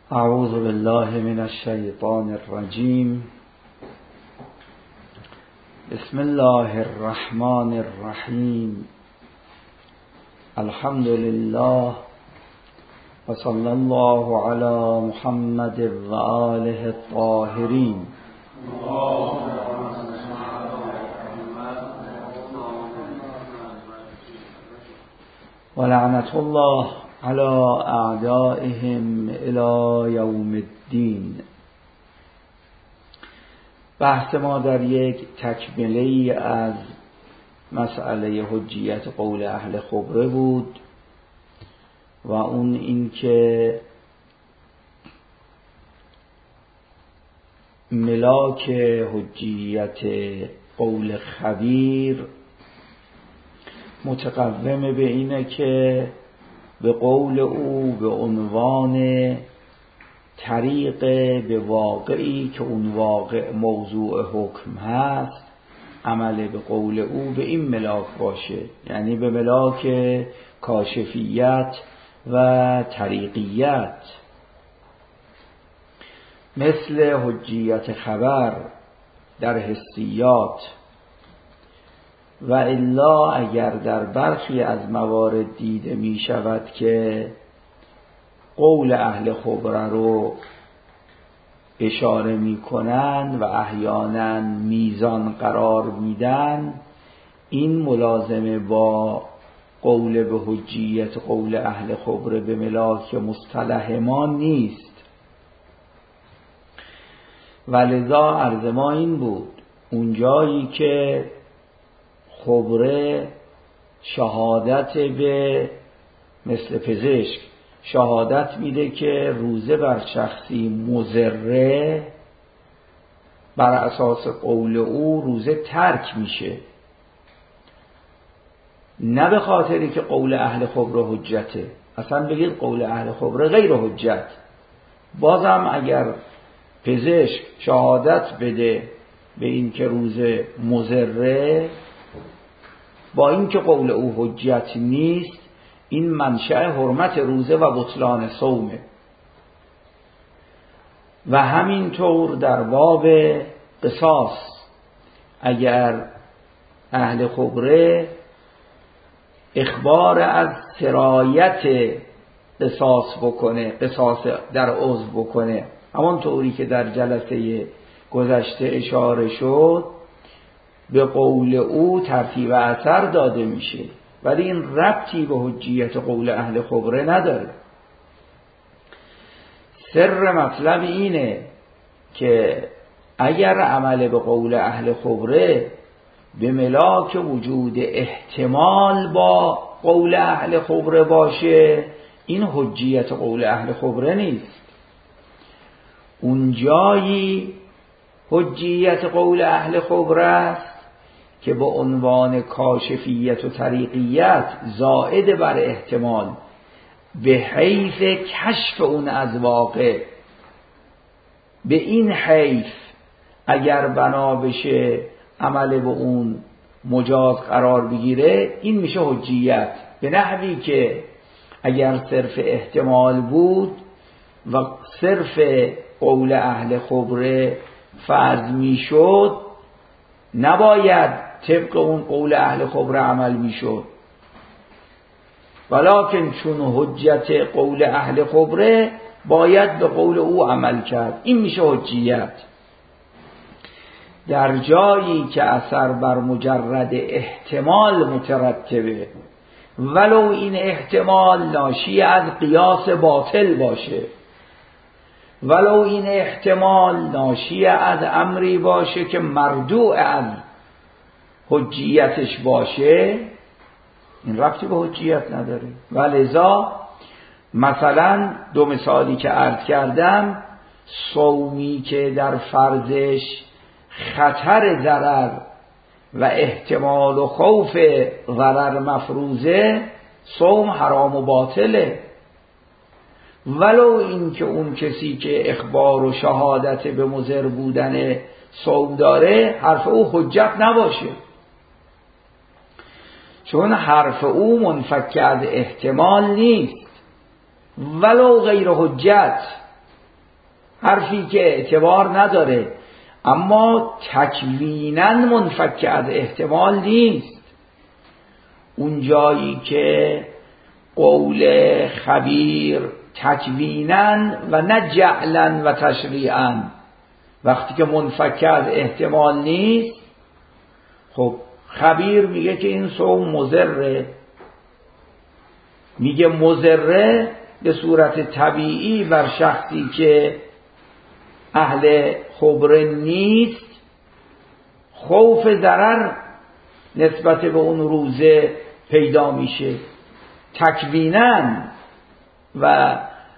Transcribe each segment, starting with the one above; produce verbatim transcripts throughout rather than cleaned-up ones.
اعوذ بالله من الشیطان الرجیم. بسم الله الرحمن الرحیم. الحمد لله و صلی الله علی محمد و آله الطاهرین. و لعنت الله علی اعدائهم الی یوم الدین. بحث ما در یک تکمله از مسئله حجیت قول اهل خبره بود و اون این که ملاک حجیت قول خبیر متقوم به اینه که به قول او به عنوان طریق به واقعی که اون واقع موضوع حکم هست، عمل به قول او به این ملاک باشه، یعنی به ملاک کاشفیت و طریقیت، مثل حجیت خبر در حسیات. و الا اگر در برخی از موارد دیده می شود که قول اهل خبره رو اشاره می کنند و احیانا میزان قرار میدن، این ملازمه با قول به حجیت قول اهل خبره به ملاک مصطلح ما نیست. ولذا عرض ما این بود، اونجایی که خبره شهادت به، مثل پزشک شهادت میده که روزه بر شخصی مضره، بر اساس قول او روزه ترک میشه، نه به خاطری که قول اهل خبره حجته. اصلا بگید قول اهل خبره غیر حجت، بازم اگر پزشک شهادت بده به این که روزه مضره، با اینکه قول او حجت نیست، این منشأ حرمت روزه و بطلان صومه. و همینطور در باب قصاص، اگر اهل خبره اخبار از سرایت قصاص بکنه، قصاص در عضو بکنه، همون طوری که در جلسه گذشته اشاره شد، به قول او ترتیب اثر داده میشه، ولی این ربطی به حجیت قول اهل خبره نداره. سر مطلب اینه که اگر عمل به قول اهل خبره به ملاک وجود احتمال با قول اهل خبره باشه، این حجیت قول اهل خبره نیست. اونجایی حجیت قول اهل خبره است که به عنوان کاشفیت و طریقیت زائد بر احتمال، به حیث کشف اون از واقع، به این حیث اگر بنا بشه عمل به اون مجاز قرار بگیره، این میشه حجیت. به نحوی که اگر صرف احتمال بود و صرف قول اهل خبره فرض میشد، نباید طبق اون قول اهل خبره عمل میشد، ولکن چون حجت قول اهل خبره باید به قول او عمل کرد، این میشه حجیت. در جایی که اثر بر مجرد احتمال مترتبه، ولو این احتمال ناشی از قیاس باطل باشه، ولو این احتمال ناشی از امری باشه که مردوع از حجیتش باشه، این ربطی به حجیت نداره. ولذا مثلا دو مثالی که عرض کردم، صومی که در فرضش خطر ضرر و احتمال و خوف ضرر مفروضه، صوم حرام و باطله، ولو این که اون کسی که اخبار و شهادت به مضر بودن صوم داره حرف او حجت نباشه، چون حرف او منفک از احتمال نیست، ولو غیر حجت. حرفی که اعتبار نداره، اما تکویناً منفک از احتمال نیست. اون جایی که قول خبیر تکویناً و نه جعلاً و تشریعاً، وقتی که منفک از احتمال نیست، خب خبیر میگه که این صوم مضره، میگه مضره به صورت طبیعی بر شخصی که اهل خبره نیست، خوف ضرر نسبت به اون روزه پیدا میشه. تکویناً و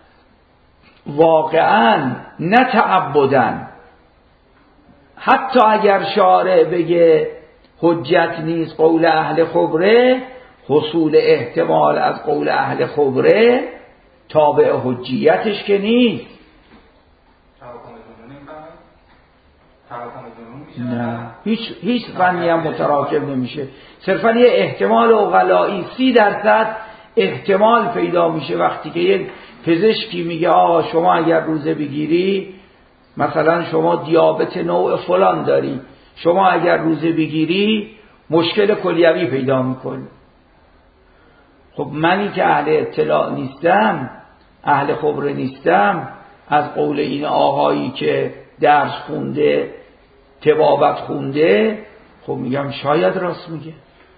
واقعاً نه تعبداً. حتی اگر شارع بگه حجت نیست قول اهل خبره، حصول احتمال از قول اهل خبره تابع حجیتش که نیست. نه، هیچ هیچ فنی هم متراکم نمیشه، صرفا یه احتمال عقلایی سی درصد احتمال پیدا میشه وقتی که یک پزشکی میگه آقا شما اگر روزه بگیری، مثلا شما دیابت نوع فلان داری، شما اگر روزه بگیری مشکل کلیوی پیدا میکنی. خب منی که اهل اطلاع نیستم، اهل خبره نیستم، از قول این آقایی که درس خونده، طبابت خونده، خب میگم شاید راست میگه،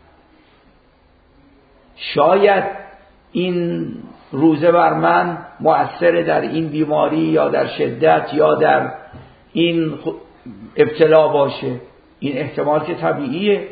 شاید این روزه بر من مؤثر در این بیماری یا در شدت یا در این ابتلا باشه. این احتمال که طبیعیه.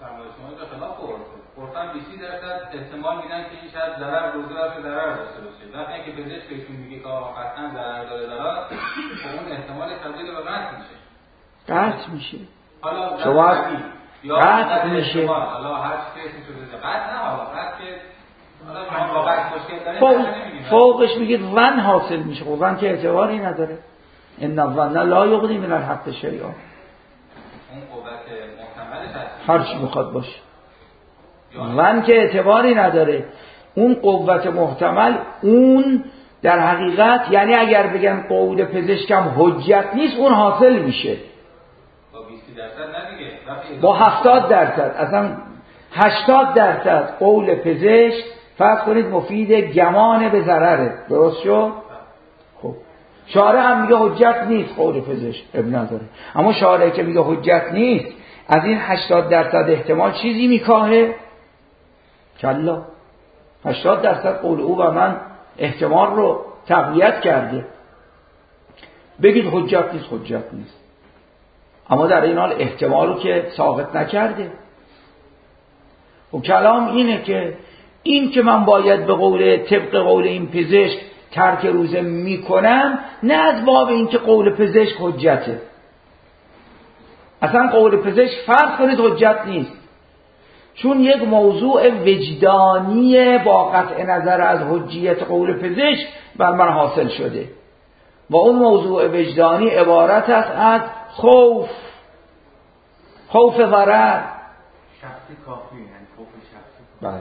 گفتن بیست درصد احتمال میدن که این شاید ضرر روزه باشه، ضرر داشته باشه. وقتی که پزشکشون میگه که قطعا ضرر داره ضرر، خب اون احتمال تبدیل به قطع میشه. قطع میشه. حالا شما یا قطع میشه. حالا هر چیزی اسمش بده قطع نه، حالا قطع که حالا شما واقعا مشکل داره. فوق فوقش میگید ون حاصل میشه. خب ون که اعتباری نداره. ان الظن لا یغنی من الحق شیئا. اون قوت محتملش هست. هر چی میخواد باشه. ون که اعتباری نداره. اون قوت محتمل، اون در حقیقت یعنی اگر بگن قول پزشکم حجت نیست، اون حاصل میشه با بیست درصد نه دیگه، با هفتاد درصد. اصلا هشتاد درصد قول پزشک فرض کنید مفید گمان به ضرره، درست شد؟ خب شارع هم میگه حجت نیست قول پزشک، اب نداره. اما شارع که میگه حجت نیست، از این هشتاد درصد احتمال چیزی میکاهه؟ کلا. هشتاد درصد قول او و من احتمال رو تقویت کرده. بگید حجت نیست، حجت نیست، اما در این حال احتمال رو که ثابت نکرده. و کلام اینه که این که من باید به قول طبق قول این پزشک ترک روزه میکنم، نه از باب این که قول پزشک حجته. اصلا قول پزشک فرض کنید حجت نیست، چون یک موضوع وجدانی با قطع نظر از حجیت قول پزشک بر من حاصل شده و اون موضوع وجدانی عبارت است از خوف، خوف ضرر. شخصی کافی، یعنی خوف شخصی. بله.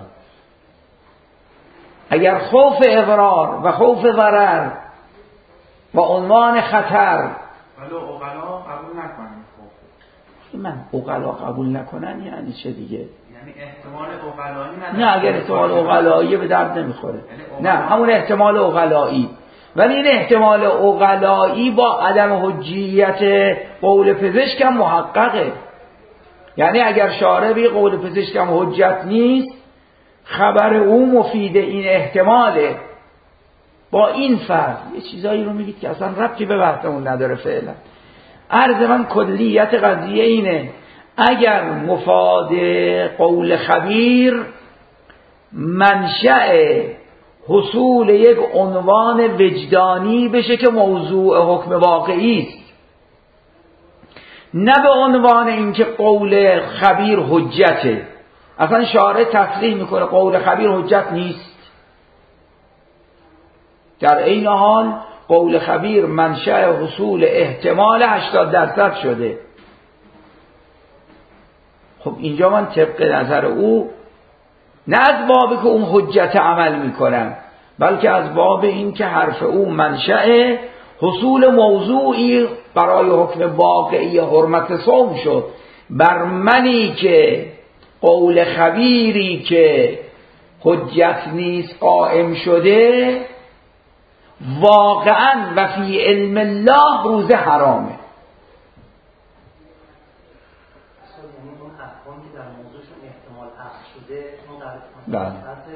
اگر خوف اضرار و خوف ضرر و عنوان خطر، ولو عقلا قبول نکنن خوف، من عقلا قبول نکنن یعنی چه دیگه؟ یعنی احتمال عقلایی نداره. نه، اگر احتمال عقلایی به درد نمیخوره. نه، همون احتمال عقلایی. ولی این احتمال عقلایی با عدم حجیت قول پزشکم محققه. یعنی اگر شارع بی قول پزشکم حجت نیست، خبر او مفید این احتماله. با این فرض یه چیزایی رو میگید که اصلا ربطی به بحثمون نداره فعلا. عرض من کلیت قضیه اینه، اگر مفاد قول خبیر منشأ حصول یک عنوان وجدانی بشه که موضوع حکم واقعی است، نه به عنوان اینکه قول خبیر حجته. اصلا شارع تصریح میکنه قول خبیر حجت نیست، در این حال قول خبیر منشأ حصول احتمال هشتاد درصد شده. خب اینجا من طبق نظر او نه از باب که اون حجت عمل میکنم، بلکه از باب این که حرف او منشأ حصول موضوعی برای حکم واقعی حرمت صوم شد بر منی که قول خبیری که حجت نیست قائم شده، واقعا و فی علم الله روزه حرامه. بله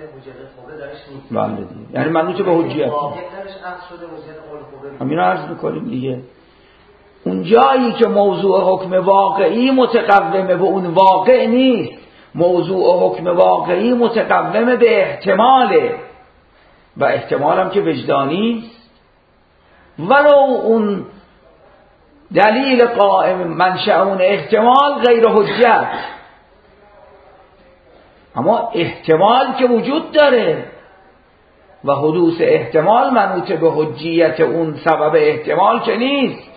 بله دیگه، یعنی منوط به حجیت همین رو عرض میکنیم دیگه. اون جایی که موضوع حکم واقعی متقومه به اون واقع نیست، موضوع حکم واقعی متقومه به احتماله و احتمال هم که وجدانی است، ولو اون دلیل قائم منشأ اون احتمال غیر حجت، اما احتمال که وجود داره و حدوث احتمال منوط به حجیت اون سبب احتمال که نیست.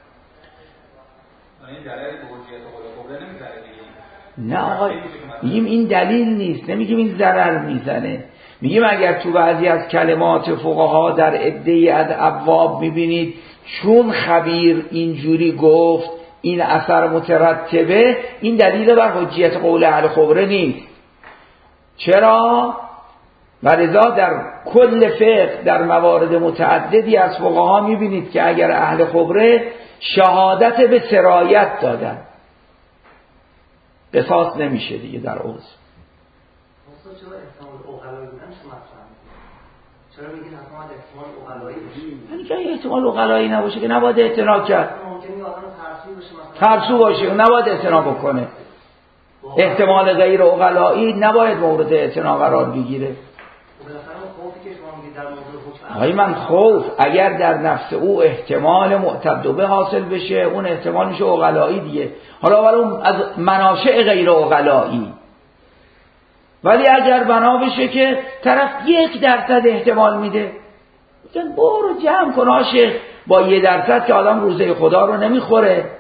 نه آقا، میگیم این دلیل نیست، نمیگیم این ضرر میزنه. میگیم اگر تو بعضی از کلمات فقها در عده‌ای از ابواب میبینید چون خبیر اینجوری گفت این اثر مترتبه، این دلیل بر حجیت قول اهل خبره نیست. چرا؟ و لذا در کل فقه در موارد متعددی از فقها میبینید که اگر اهل خبره شهادت به سرایت دادن، قصاص نمیشه دیگه در عضو. چرا احتمال اقلایی بودن شما چرا میگین احتمال احتمال اقلایی باشه؟ یعنی که احتمال اقلایی نباشه که نباید اعتنا کرد. ممکنه آدم ترسو باشه، مثلا ترسو باشه نباید اعتنا بکنه. احتمال غیر اقلایی نباید مورد اعتنا قرار بگیره. آقای من خوف اگر در نفس او احتمال معتد به حاصل بشه، اون احتمال میشه اقلایی دیگه. حالا ولی از مناشع غیر اقلایی، ولی اگر بنا بشه که طرف یک درصد احتمال میده، بگن برو جمع کن عاشق، با یک درصد که آدم روزه خدا رو نمیخوره.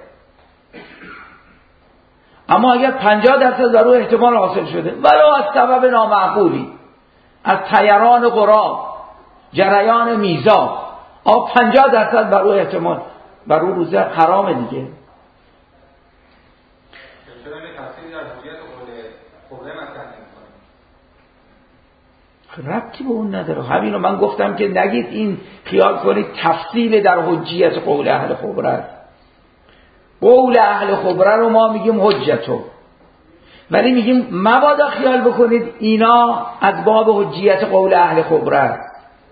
اما اگر پنجاه درصد در او احتمال حاصل شده ولو از سبب نامعقولی، از طیران غراب، جریان میزاب، اما پنجاه درصد بر او احتمال، بر او روزه حرامه دیگه. ربطی به اون نداره. همینو من گفتم که نگید این خیال کنید تفصیل در حجیت قول اهل خبره است. قول اهل خبره رو ما میگیم حجتو، ولی میگیم مبادا خیال بکنید اینا از باب حجیت قول اهل خبره است.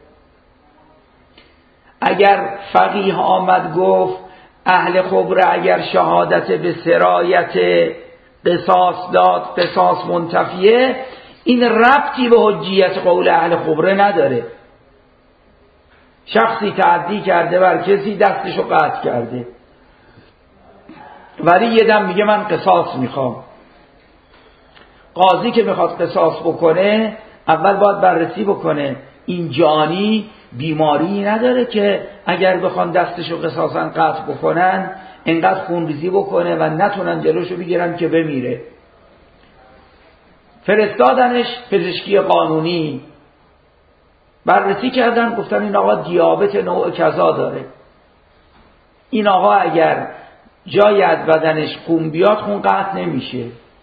اگر فقیه آمد گفت اهل خبره اگر شهادت به سرایت قصاص داد، قصاص منتفیه، این ربطی به حجیت قول اهل خبره نداره. شخصی تعدی کرده بر کسی، دستشو قطع کرده، ولی یه دم میگه من قصاص میخوام. قاضی که میخواد قصاص بکنه اول باید بررسی بکنه این جانی بیماری نداره که اگر بخوان دستشو قصاصا قطع بکنن انقدر خونریزی بکنه و نتونن جلوشو بگیرن که بمیره. فرستادنش پزشکی قانونی، بررسی کردن، گفتن این آقا دیابت نوع کذا داره، این آقا اگر جای از بدنش خون بیاد خون قطع نمیشه،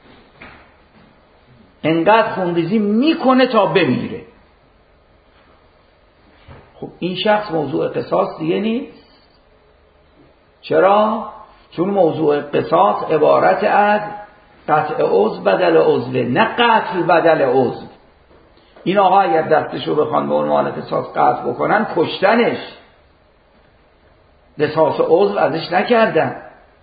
انقدر خونریزی میکنه تا بمیره. خب این شخص موضوع قصاص دیگه نیست. چرا؟ چون موضوع قصاص عبارت از قطع عضو بدل عضو، نه قتل بدل عضو. این آقا اگر دستشو بخوان به عنوان قصاص قطع بکنن کشتنش، قصاص عضو ازش نکردن.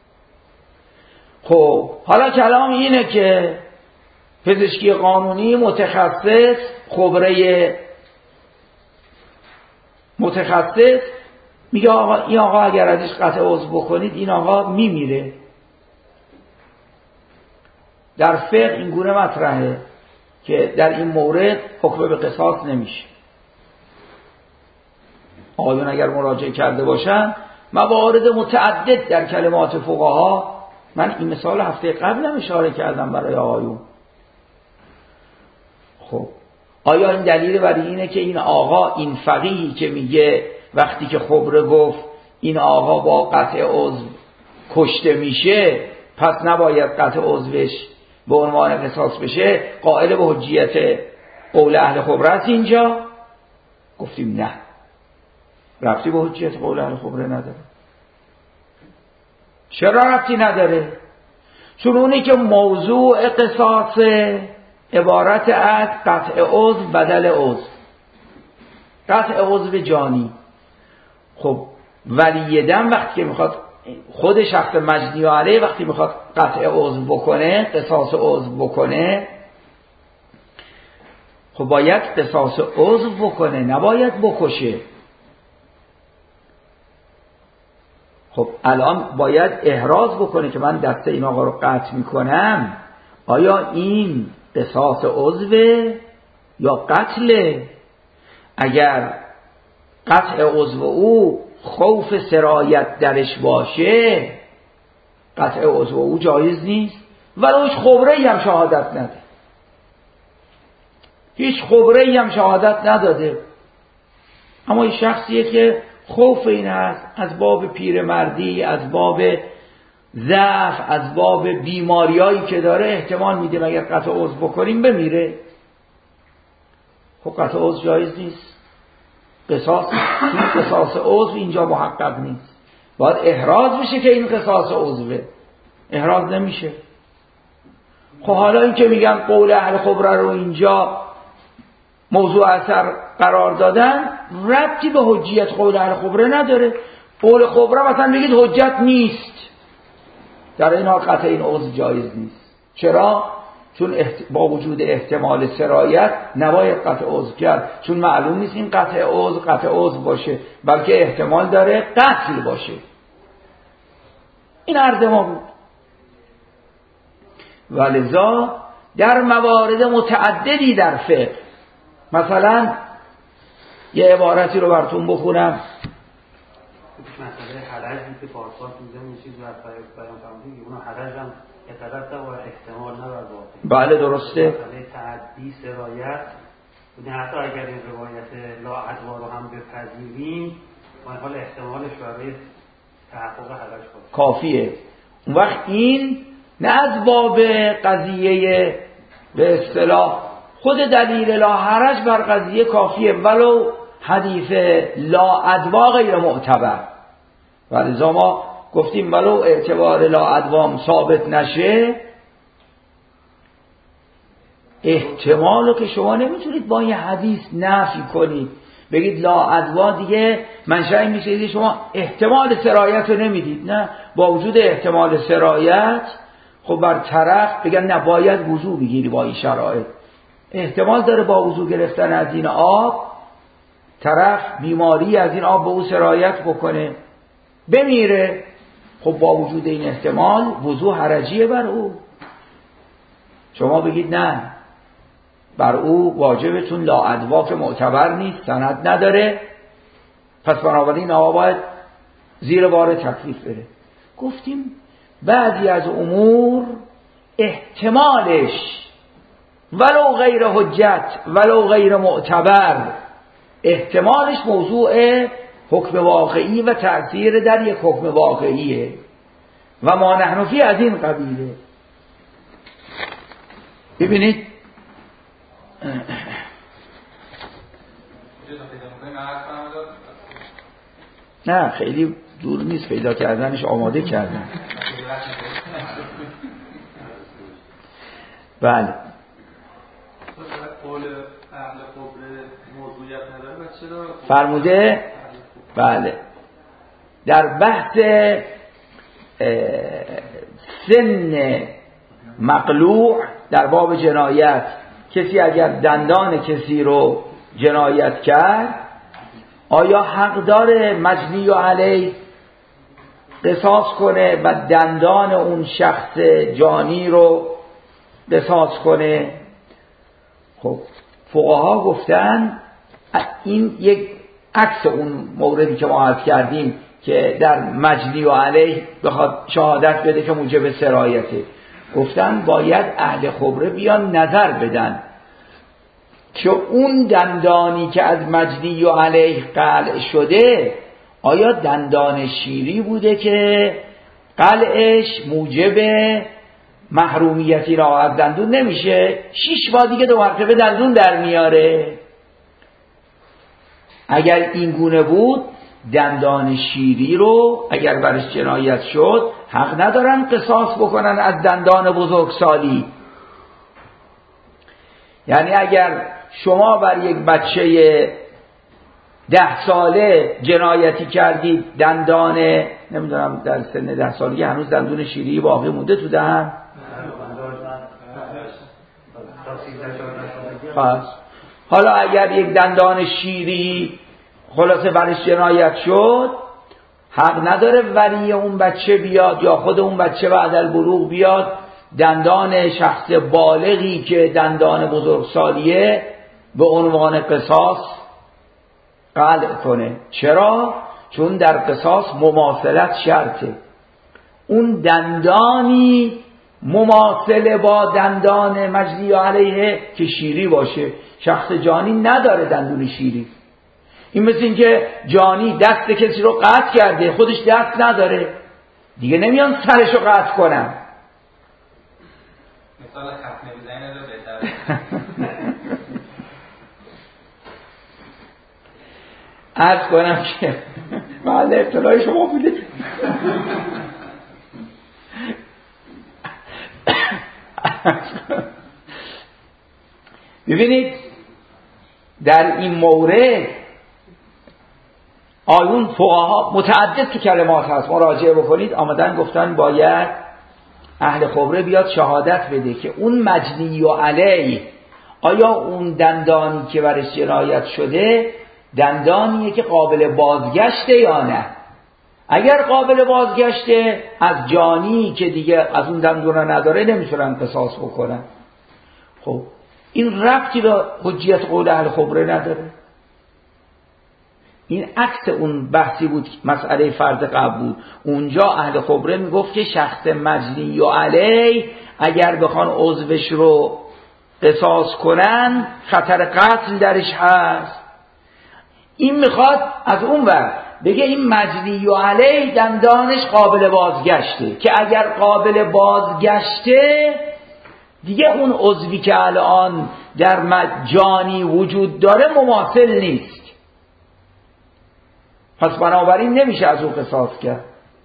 خب حالا کلام اینه که پزشکی قانونی متخصص، خبره متخصص میگه آقا این آقا اگر ازش قطع عضو بکنید این آقا میمیره. در فقه این گونه مطرحه که در این مورد حکم به قصاص نمیشه. آقایون اگر مراجعه کرده باشن موارد متعدد در کلمات فقها، من این مثال هفته قبلم اشاره کردم برای آقایون. خب آیا این دلیل برای اینه که این آقا، این فقیهی که میگه وقتی که خبره گفت این آقا با قطع عضو کشته میشه پس نباید قطع عضوش به عنوان قصاص بشه، قائل به حجیت قول اهل خبره است اینجا؟ گفتیم نه، ربطی به حجیت قول اهل خبره نداره. چرا ربطی نداره؟ چون اونی که موضوع قصاص عبارت از قطع عضو بدل عضو، قطع عضو جانی. خب ولی دم وقتی که میخواد خود شخص مجنی علیه وقتی میخواد قطع عضو بکنه، قصاص عضو بکنه، خب باید قصاص عضو بکنه، نباید بکشه. خب الان باید احراز بکنه که من دست این آقا رو قطع میکنم، آیا این قصاص عضوه یا قتله؟ اگر قطع عضو او خوف سرایت درش باشه، قطع عضو او جایز نیست، ولو هیچ خبره‌ای هم شهادت نده، هیچ خبره‌ای هم شهادت نداده، اما این شخصیه که خوف این هست از باب پیرمردی، از باب ضعف، از باب بیماریایی که داره، احتمال میده مگر قطع عضو بکنیم بمیره. خب قطع عضو جایز نیست، قصاص این قصاص عضو اینجا محقق نیست، باید احراز بشه که این قصاص عضوه، احراز نمیشه. خب حالا این که میگن قول اهل خبره رو اینجا موضوع اثر قرار دادن، ربطی به حجیت قول اهل خبره نداره. قول خبره مثلا بگید حجت نیست، در این حال قطع این عضو جایز نیست. چرا؟ چون با وجود احتمال سرایت نباید قطع عضو کرد، چون معلوم نیست این قطع عضو قطع عضو باشه، بلکه احتمال داره قتل باشه. این عرض ما بود. ولذا در موارد متعددی در فقه، مثلا یه عبارتی رو براتون بخونم، مسئله حرج که پارسال میزن این چیز رو از بیان فرمودید، اون حرج هم اعتراض و احتمال نداره واقعا. بله درسته. مسئله تعدی سرایت، یعنی حتی اگر این روایت لا ادوا رو هم بپذیریم، با این حال احتمالش برای تحقق حرج کافیه. اون وقت این نه از باب قضیه به اصطلاح خود دلیل لا حرج بر قضیه کافیه، ولو حدیث لا ادوا غیر معتبر. ولذا ما گفتیم ولو اعتبار لا ادوام ثابت نشه، احتمالو که شما نمیتونید با این حدیث نفی کنید، بگید لا ادوا دیگه منشأ میشه شما احتمال سرایت رو نمیدید. نه، با وجود احتمال سرایت خب بر طرف بگن نه باید وضو بگیری با این شرایط، احتمال داره با وضو گرفتن از این آب طرف بیماری از این آب به او سرایت بکنه بمیره. خب با وجود این احتمال وضو حرجیه بر او. شما بگید نه بر او واجبتون لا ادوا که معتبر نیست، سند نداره، پس بنابراین آقا باید زیر بار تکلیف بره. گفتیم بعضی از امور احتمالش ولو غیر حجت ولو غیر معتبر، احتمالش موضوع حکم واقعی و تأثیر در یک حکم واقعیه و ما نحن فی از این قبیله. ببینید نه خیلی دور نیست، پیدا کردنش آماده کردن. بله قول اهل خبره موضوعیت نداره و چرا فرموده؟ بله در بحث سن مقلوع در باب جنایت، کسی اگر دندان کسی رو جنایت کرد آیا حق داره مجنی علیه قصاص کنه و دندان اون شخص جانی رو قصاص کنه؟ خب فقها گفتن این یک عکس اون موردی که ما عرض کردیم که در مجنی و علیه بخواد شهادت بده که موجب سرایته، گفتن باید اهل خبره بیان نظر بدن که اون دندانی که از مجنی و علیه قلع شده آیا دندان شیری بوده که قلعش موجب محرومیتی را از دندون نمیشه؟ شش بار دیگه دو مرتبه دندون در میاره. اگر این گونه بود دندان شیری رو اگر برش جنایت شد حق ندارن قصاص بکنن از دندان بزرگسالی. یعنی اگر شما بر یک بچه ده ساله جنایتی کردید، دندان نمیدونم در سن ده سالگی هنوز دندون شیری باقی مونده تو دهن؟ پس حالا اگر یک دندان شیری خلاصه برش جنایت شد، حق نداره ولی اون بچه بیاد یا خود اون بچه بعد البلوغ بیاد دندان شخص بالغی که دندان بزرگسالیه به عنوان قصاص قلع کنه. چرا؟ چون در قصاص مماثلت شرطه. اون دندانی مماثل با دندان مجنی علیه که شیری باشه. شخص جانی نداره دندون شیری. این مثل این که جانی دست کسی رو قطع کرده، خودش دست نداره، دیگه نمیان سرش رو قطع کنن. مثال ختم بزنه رو بهتره. عرض کنم که محل ابتلای شما بوده. ببینید در این مورد آیون فقها متعدد تو کلمات هست، مراجعه بکنید، آمدن گفتن باید اهل خبره بیاد شهادت بده که اون مجنی و علی، آیا اون دندانی که برش جنایت شده دندانیه که قابل بازگشته یا نه. اگر قابل بازگشته از جانی که دیگه از اون دندون نداره نمیتونن قصاص بکنن. خب این ربطی به حجیت قول اهل خبره نداره. این عکس اون بحثی بود مسئله فرض قبل بود. اونجا اهل خبره میگفت که شخص مجنی و علی اگر بخوان عضوش رو قصاص کنن خطر قتل درش هست. این میخواد از اون ور بگه این مجنی و علی دندانش قابل بازگشته، که اگر قابل بازگشته دیگه اون عضوی که الان در مجانی وجود داره مماثل نیست، پس بنابراین نمیشه از اون قصاص کرد.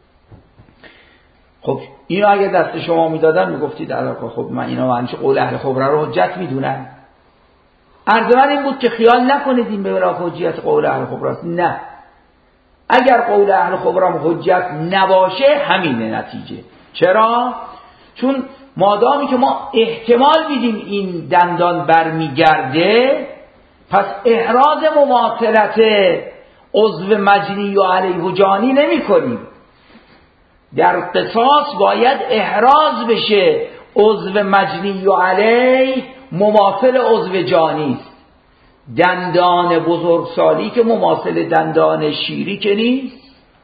خب اینو اگه دست شما میدادن میگفتید علاقه خب من اینو منش قول اهل خبره رو حجت میدونم. عرض من این بود که خیال نکنید این به بلا حجیت قول اهل خبره است. نه، اگر قول اهل خبره حجت نباشه همینه نتیجه. چرا؟ چون مادامی که ما احتمال میدیم این دندان برمیگرده، پس احراز مماثلت عضو مجنی و علیه و جانی نمی کنیم. در قصاص باید احراز بشه عضو مجنی و علیه مماثل عضو جانی است. دندان بزرگسالی که مماثل دندان شیری که نیست.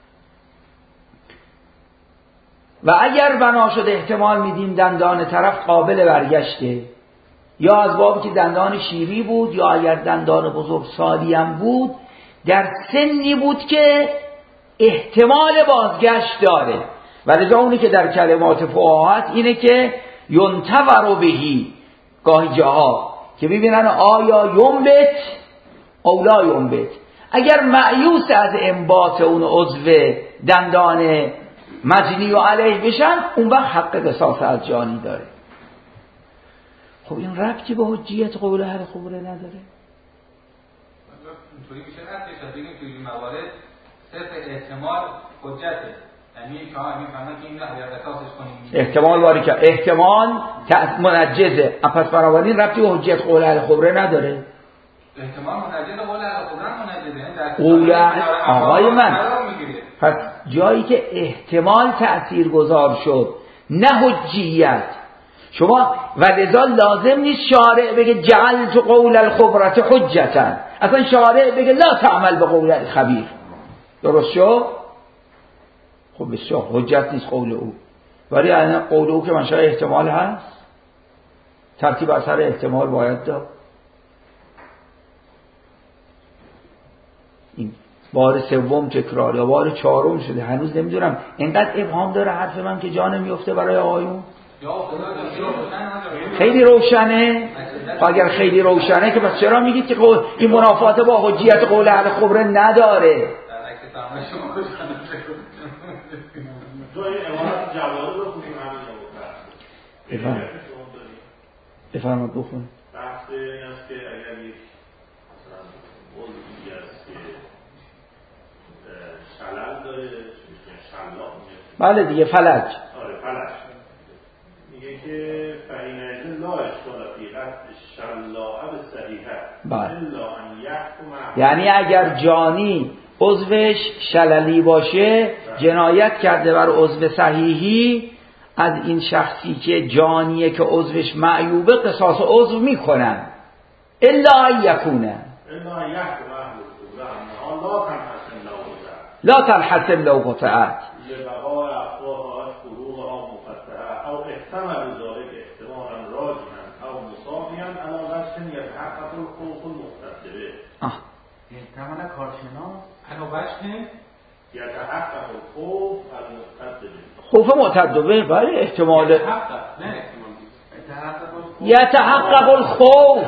و اگر بنا شد احتمال میدیم دندان طرف قابل برگشته، یا از بابی که دندان شیری بود یا اگر دندان بزرگسالی هم بود در سنی بود که احتمال بازگشت داره. و لذا اونی که در کلمات فقهاست اینه که ینتظر بهی، گاهی جاها که ببینن آیا ینبت او لا ینبت. اگر مایوس از انبات اون عضو دندان مجنی و علیه بشن اون وقت حق قصاص از جانی داره. خب این ربطی به حجیت قول اهل خبره نداره. اینطوری میشه نتیجه بگیم توی این موارد صرف احتمال حجته، یعنی شما میفهمن که این رو اگر قصاصش کنیم احتمال واری که احتمال منجزه، پس بنابراین ربطی به حجیت قول اهل خبره نداره. احتمال منجز قول اهل خبره منجزه، یعنی در قول آقای من پس جایی که احتمال تأثیر گذار شد نه حجیت، شما و لذا لازم نیست شارع بگه جعلت قول الخبرة حجتا، اصلا شارع بگه لا تعمل به قول الخبیر. درست شد؟ خب بسیار حجت نیست قول او، ولی قول او که منشأ احتمال هست، ترتیب اثر احتمال باید داد. این بار سوم تکرار یا بار چهارم شده، هنوز نمیدونم. اینقدر ابهام داره حرف من که جا نمیفته برای آقایون. خیلی روشنه. اگر خیلی روشنه که پس چرا میگید که این منافات با حجیت قول اهل خبره نداره؟ تو این عبارت جواب رو بخونیم همین جواب بفرمایید بخون. بحث این است که اگر یک مثلا موضوعی است که شلل داره، شلاق میشه. بله دیگه، فلج. آره فلج. میگه که فهین لا اشکال فی قطع شلاقه به صحیحه. بله. الا ان یحکم. یعنی اگر جانی عضوش شللی باشه، جنایت کرده بر عضو صحیحی، از این شخصی که جانیه که عضوش معیوبه قصاص عضو میکنن. الا یکونه الا یحکم اهل القبره لا تنحسم لو قطعت لبقاء افواهها فروغها مفتحه او احتمل ذلك احتمالا راجحا او مساویا علی وجه یتحقق الخوف المقتضبه. احتمال کارشناس علی وجه یتحقق الخوف المقتضبه. خوف معتدبه. بله احتمال یتحقق الخوف.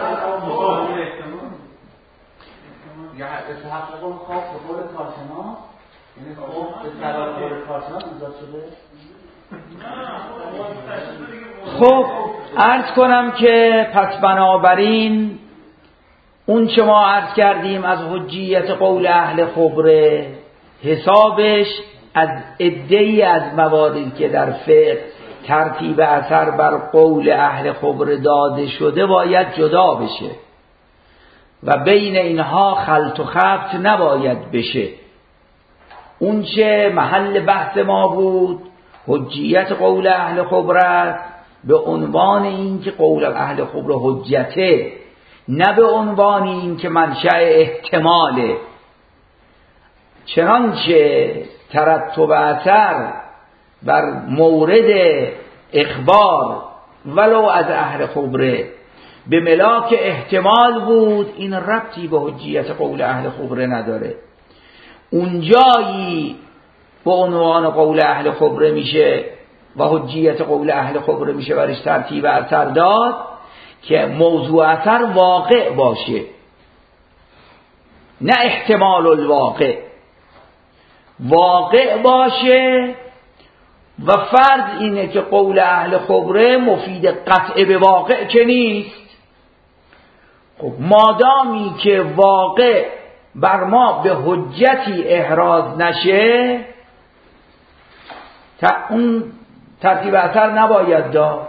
یتحقق الخوف به قول کارشناس، یعنی خوف به سبب قول کارشناس ایجاد شده. خب عرض کنم که پس بنابراین اون چه ما عرض کردیم از حجیت قول اهل خبره، حسابش از عده‌ای از مواردی که در فقه ترتیب اثر بر قول اهل خبره داده شده باید جدا بشه و بین اینها خلط و خبط نباید بشه. اون چه محل بحث ما بود حجیت قول اهل خبره است، به عنوان این که قول اهل خبره حجته، نه به عنوان این که منشأ احتماله. چنانچه ترتب اثر بر مورد اخبار ولو از اهل خبره به ملاک احتمال بود، این ربطی به حجیت قول اهل خبره نداره. اونجایی به عنوان قول اهل خبره میشه و حجیت قول اهل خبره میشه برش ترتیب اثر داد که موضوع اثر واقع باشه، نه احتمال الواقع، واقع باشه. و فرض اینه که قول اهل خبره مفید قطع به واقع که نیست. خب مادامی که واقع بر ما به حجتی احراز نشه، تا اون ترتیب اثر نباید داد.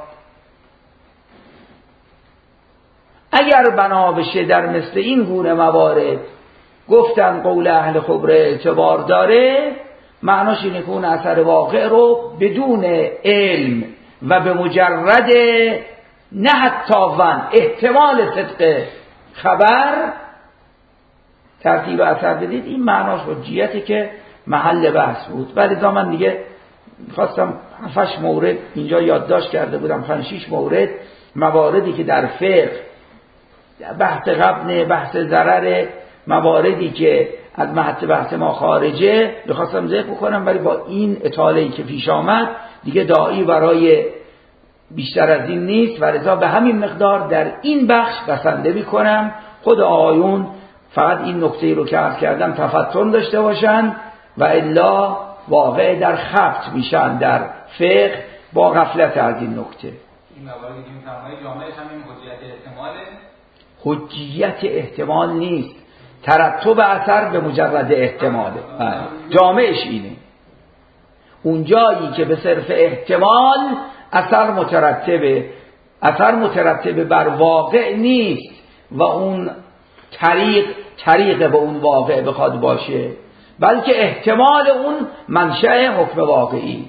اگر بنا بشه در مثل این گونه موارد گفتن قول اهل خبره اعتبار داره، معناش اینه که اون اثر واقع رو بدون علم و به مجرد نه حتی ون احتمال صدق خبر ترتیب اثر بدید. این معناش حجیتی که محل بحث بود. ولی دا من دیگه خواستم هفت مورد اینجا یادداشت کرده بودم، پنج شش مورد مواردی که در فقه بحث غبن، بحث ضرر، مواردی که از محط بحث ما خارجه بخواستم ذکر بکنم، ولی با این اطاله‌ای که پیش آمد دیگه داعی برای بیشتر از این نیست و لذا به همین مقدار در این بخش بسنده میکنم. خود آقایون فقط این نکته رو که عرض کردم تفتن داشته باشن و الا واقع در خبط میشن در فقه با غفلت از این نکته. این مواردی که میفرمایید جامعش هم این حجیت احتماله؟ حجیت احتمال نیست، ترتب اثر به مجرد احتماله. جامعش اینه. اون جایی که به صرف احتمال اثر مترتبه، اثر مترتبه بر واقع نیست و اون طریق طریق به اون واقع بخواد باشه، بلکه احتمال اون منشأ حکم واقعی.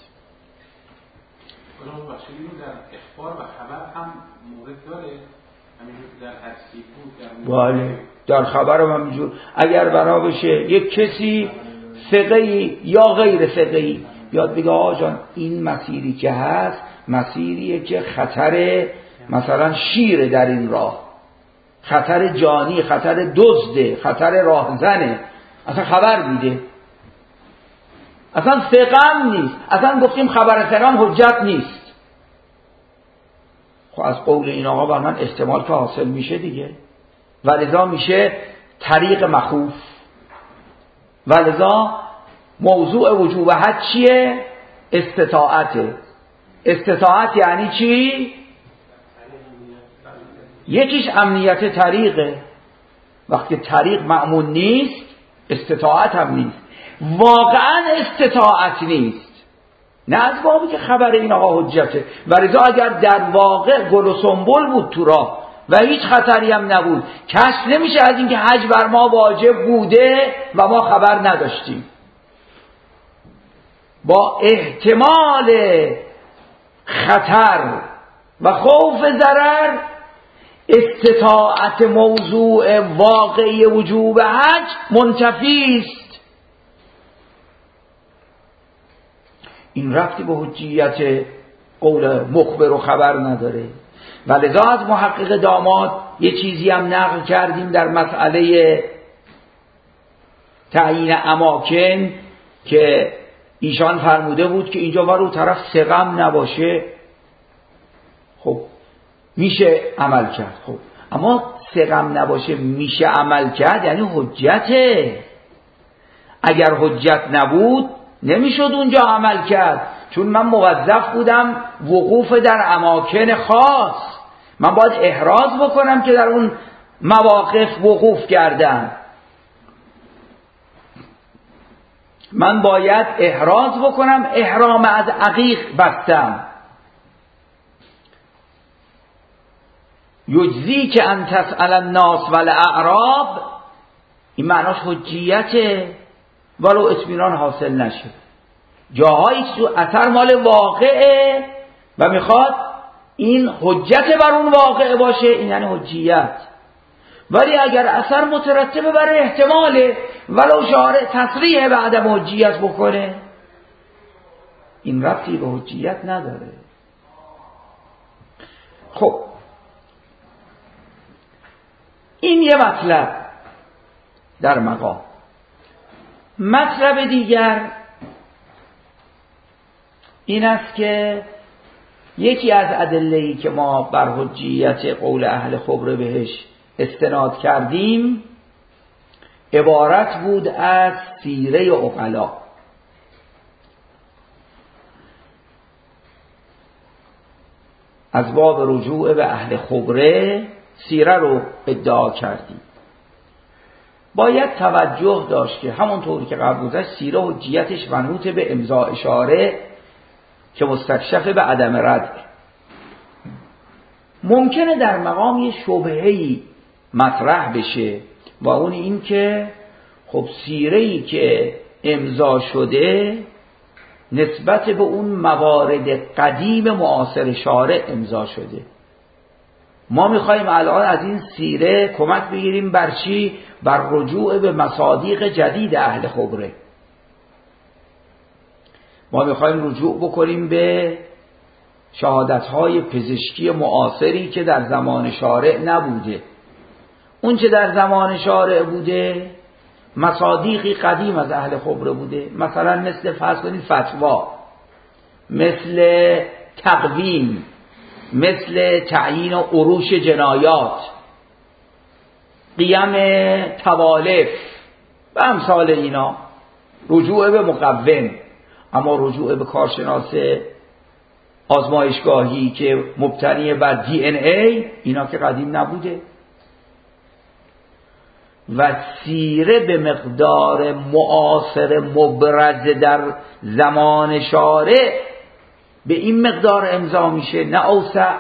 حالا بخشی در اخبار و خبر هم مورد داره، همین در حدیث بود در بله در خبرم همینجور. اگر بنا بشه یک کسی ثقه‌ای یا غیر ثقه‌ای بیاد بگه آقا جان این مسیری که هست مسیریه که خطر مثلا شیر در این راه، خطر جانی، خطر دزده، خطر راهزنه، اصلا خبر میده، اصلا ثقم نیست، اصلا گفتیم خبر ثقم حجت نیست. خب از قول این آقا بر من احتمال که حاصل میشه دیگه، ولذا میشه طریق مخوف. ولذا موضوع وجوب حج چیه؟ استطاعته. استطاعت یعنی چی؟ یکیش امنیت طریقه. وقتی طریق مأمون نیست استطاعت هم نیست، واقعا استطاعت نیست، نه از بابی که خبر این آقا حجته. ولذا اگر در واقع گل و سنبل بود تو راه و هیچ خطری هم نبود، کشف نمیشه از اینکه حج بر ما واجب بوده و ما خبر نداشتیم. با احتمال خطر و خوف ضرر، استطاعت موضوع واقعی وجوب حج منتفی است. این ربطی به حجیت قول مخبر و خبر نداره. ولذا از محقق داماد یه چیزی هم نقل کردیم در مسئله تعیین اماکن که ایشان فرموده بود که اینجا ور اون طرف ثقم نباشه خب میشه عمل کرد. خب اما ثقم نباشه میشه عمل کرد یعنی حجته. اگر حجت نبود نمیشد اونجا عمل کرد، چون من موظف بودم وقوف در اماکن خاص، من باید احراز بکنم که در اون مواقف وقوف کردم، من باید احراز بکنم، احرام از عقیق بستم. یجزی که ان تسأل الناس والاعراب، این معناش حجیته ولو اطمینان حاصل نشه. جاهایی که اثر مال واقعه و میخواد این حجت بر اون واقعه باشه، این یعنی حجیت. ولی اگر اثر مترتبه بر احتماله ولو شارع تصریح به عدم حجیت بکنه، این ربطی به حجیت نداره. خب این یه مطلب در مقام. مطلب دیگر این است که یکی از ادله‌ای که ما بر حجیت قول اهل خبره بهش استناد کردیم عبارت بود از سیره عقلا. از باب رجوع به اهل خبره سیره رو ادعا کردیم. باید توجه داشت که همونطور که قبل گذشت سیره حجیتش منوط به امضا اشاره که مستکشف به عدم رد. ممکنه در مقام یه شبهه‌ای مطرح بشه و اون این که خب سیره‌ای که امضا شده نسبت به اون موارد قدیم معاصر شارع امضا شده، ما میخوایم الان از این سیره کمک بگیریم بر چی؟ بر رجوع به مصادیق جدید اهل خبره. ما میخوایم رجوع بکنیم به شهادت‌های پزشکی معاصری که در زمان شارع نبوده. اون چه در زمان شارع بوده مصادیقی قدیم از اهل خبره بوده، مثلا مثل فرض کنید فتوا، مثل تقویم، مثل تعیین عروش جنایات، قیم توالف و امثال اینا، رجوع به مقوم. اما رجوع به کارشناس آزمایشگاهی که مبتنی بر دی ان ای اینا که قدیم نبوده. و سیره به مقدار معاصر مبرز در زمان شارع به این مقدار امضا میشه، نه اوسع.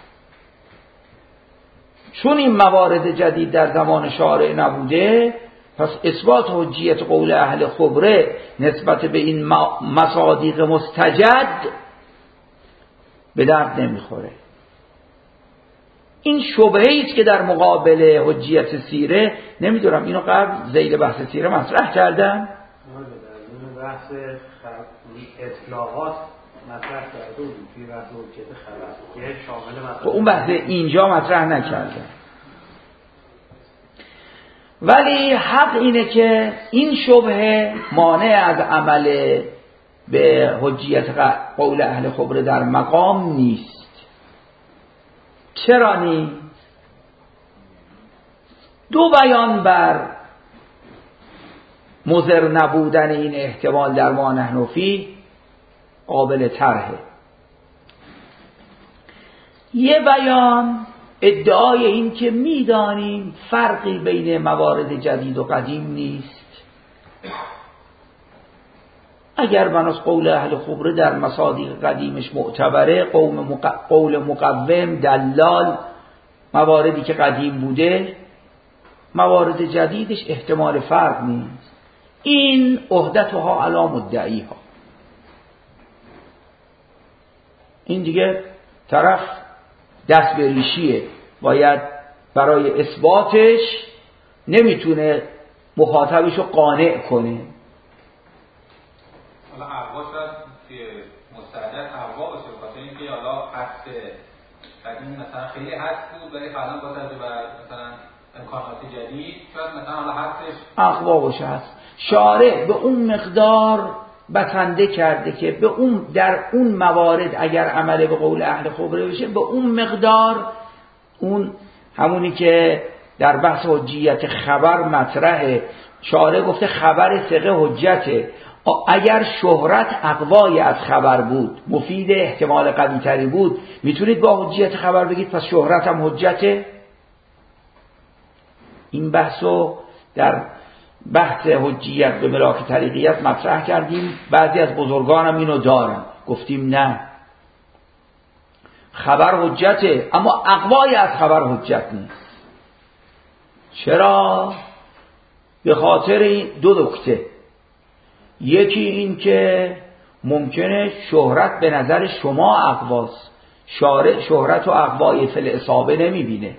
چون این موارد جدید در زمان شارع نبوده، پس اثبات حجیت قول اهل خبره نسبت به این مصادیق مستجد به درد نمیخوره. این شبهه‌ای است که در مقابل حجیت سیره، نمیدونم اینو قبل ذیل بحث سیره مطرح کردم. در بحث اطلاقات مطرح کرده بود توی بحث حجیت خبر که شامل مطرح. اون بحث اینجا مطرح نکردم. ولی حق اینه که این شبهه مانع از عمل به حجیت قول اهل خبره در مقام نیست. چرا نیست؟ دو بیان بر مضر نبودن این احتمال در ما نحن فیه قابل طرحه. یه بیان ادعای این که میدانیم فرقی بین موارد جدید و قدیم نیست. اگر بناس قول اهل خبره در مصادیق قدیمش معتبره، قوم مق... قول مقوم دلال مواردی که قدیم بوده، موارد جدیدش احتمال فرق نیست. این عهدتها علی مدعیها. این دیگه طرف دست به ریشیه، باید برای اثباتش نمیتونه مخاطبش رو قانع کنه. حالا اقوا شاید توی مستعجل اقوا باشه، بخاطر اینکه حالا حدس قدیم مثلا خیلی حدس بود ولی حالا با توجه به مثلا امکانات جدید شاید مثلا حالا حدسش اقوا باشه. هست شارع به اون مقدار بسنده کرده که به اون در اون موارد اگر عمل به قول اهل خبره بشه به اون مقدار، اون همونی که در بحث حجیت خبر مطرحه، شارع گفته خبر ثقه حجته. اگر شهرت اقوای از خبر بود، مفید احتمال قوی تری بود، میتونید با حجیت خبر بگید پس شهرت هم حجته؟ این بحثو در بحث حجیت به ملاک طریقیت مطرح کردیم. بعضی از بزرگان هم اینو دارن، گفتیم نه، خبر حجته اما اقوای از خبر حجت نیست. چرا؟ به خاطر دو نکته. یکی این که ممکنه شهرت به نظر شما اقواست، شارع شهرت و اقوای فل اصابه نمیبینه.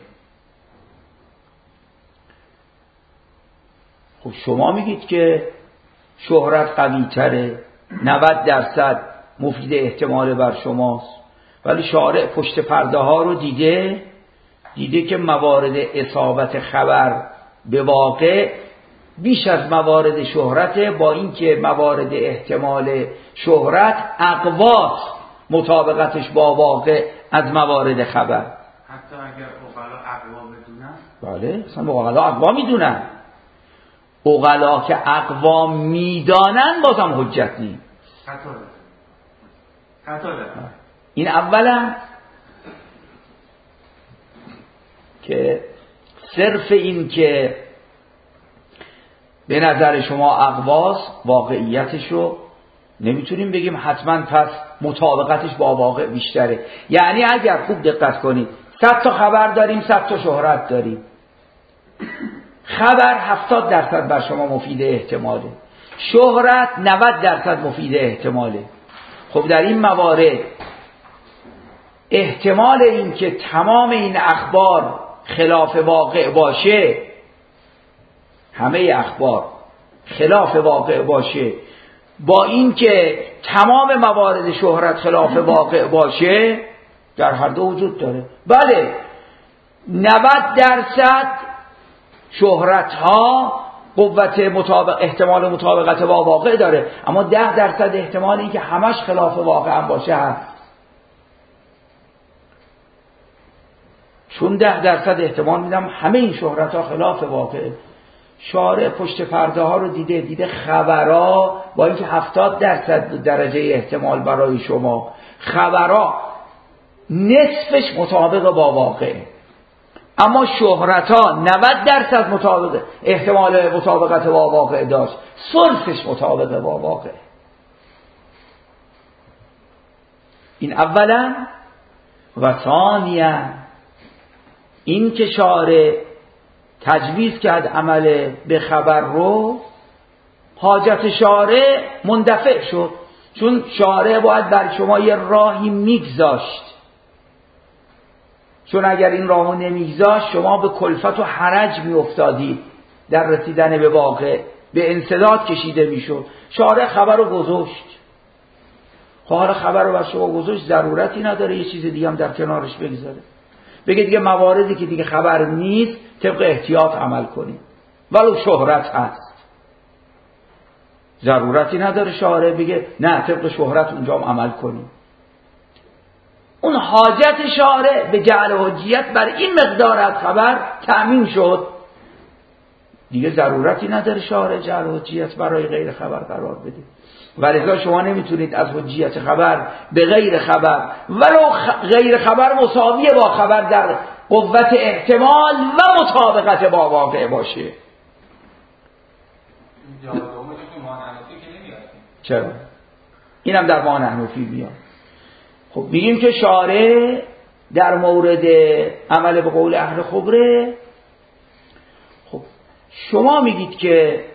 خب شما میگید که شهرت قوی تره، نود درصد مفید احتمال بر شماست، ولی شارع پشت پرده ها رو دیده دیده که موارد اصابت خبر به واقع بیش از موارد شهرت، با اینکه موارد احتمال شهرت اقواس مطابقتش با واقع از موارد خبر. حتی اگر اقلا اقوا بدونن، بله اصلا اقلا اقوا میدونن، اقلا که اقوا میدانن بازم حجت نیست. حتی حتی این اولا که صرف این که به نظر شما اقواس، واقعیتش رو نمیتونیم بگیم حتما پس مطابقتش با واقع بیشتره. یعنی اگر خوب دقت کنید صد تا خبر داریم، صد تا شهرت داریم، خبر هفتاد درصد بر شما مفید احتماله، شهرت نود درصد مفید احتماله. خب در این موارد احتمال این که تمام این اخبار خلاف واقع باشه، همه اخبار خلاف واقع باشه، با این که تمام موارد شهرت خلاف واقع باشه، در هر دو وجود داره. بله نود درصد شهرت ها قوت مطابق احتمال مطابقت با واقع داره، اما ده درصد احتمال این که همش خلاف واقع هم باشه هست. چون ده درصد احتمال میدم همه این شهرت ها خلاف واقع، شارع پشت پرده ها رو دیده دیده خبرها با اینکه هفتاد درصد درجه احتمال برای شما، خبرها نصفش مطابق با واقع، اما شهرت ها نود درصد مطابق احتمال مطابقت با واقع داشت، ثلثش مطابق با واقع. این اولا. و ثانیا این که شارع تجویز کرد عمل به خبر رو، حاجت شارع مندفع شد، چون شارع باید بر شما یه راهی میگذاشت، چون اگر این راهو نمیگذاشت شما به کلفت و حرج میافتادید در رسیدن به واقع، به انسداد کشیده میشد. شارع خبر رو گذاشت. خب حالا خبر رو بر شما گذاشت، ضرورتی نداره یه چیز دیگه هم در کنارش بگذاره، بگه دیگه مواردی که دیگه خبر نیست طبق احتیاط عمل کنید. ولو شهرت هست. ضرورتی نداره شارع بگه نه طبق شهرت اونجا هم عمل کنیم. اون حاجت شارع به جعل حجیت بر این مقدار از خبر تأمین شد، دیگه ضرورتی نداره شارع جعل حجیت برای غیر خبر قرار بده. ولذا شما نمیتونید از حجیت خبر به غیر خبر ولو غیر خبر مساویه با خبر در قوت احتمال و مطابقت با واقع باشه. چرا؟ اینم در ما حنفی میاد. خب میگیم که شارع در مورد عمل به قول اهل خبره، خب شما میگید که